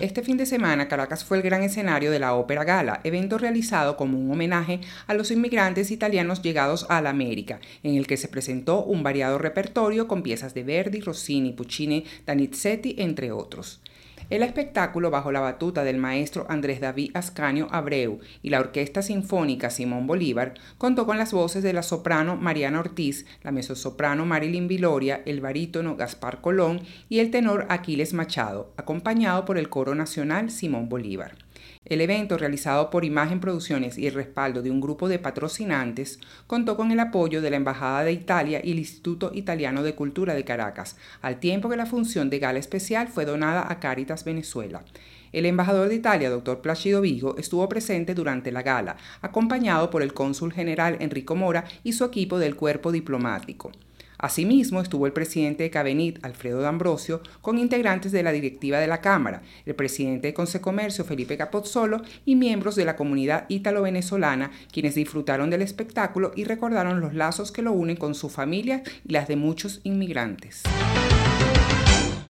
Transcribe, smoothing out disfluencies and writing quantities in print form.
Este fin de semana, Caracas fue el gran escenario de la Ópera Gala, evento realizado como un homenaje a los inmigrantes italianos llegados a la América, en el que se presentó un variado repertorio con piezas de Verdi, Rossini, Puccini, Donizetti, entre otros. El espectáculo, bajo la batuta del maestro Andrés David Ascanio Abreu y la Orquesta Sinfónica Simón Bolívar, contó con las voces de la soprano Mariana Ortiz, la mezzosoprano Marilyn Viloria, el barítono Gaspar Colón y el tenor Aquiles Machado, acompañado por el Coro Nacional Simón Bolívar. El evento, realizado por Imagen Producciones y el respaldo de un grupo de patrocinantes, contó con el apoyo de la Embajada de Italia y el Instituto Italiano de Cultura de Caracas, al tiempo que la función de gala especial fue donada a Cáritas Venezuela. El embajador de Italia, Dr. Plácido Vigo, estuvo presente durante la gala, acompañado por el cónsul general Enrico Mora y su equipo del cuerpo diplomático. Asimismo, estuvo el presidente de Cabenit, Alfredo D'Ambrosio, con integrantes de la directiva de la Cámara, el presidente de Concecomercio, Felipe Capozzolo, y miembros de la comunidad ítalo-venezolana, quienes disfrutaron del espectáculo y recordaron los lazos que lo unen con su familia y las de muchos inmigrantes.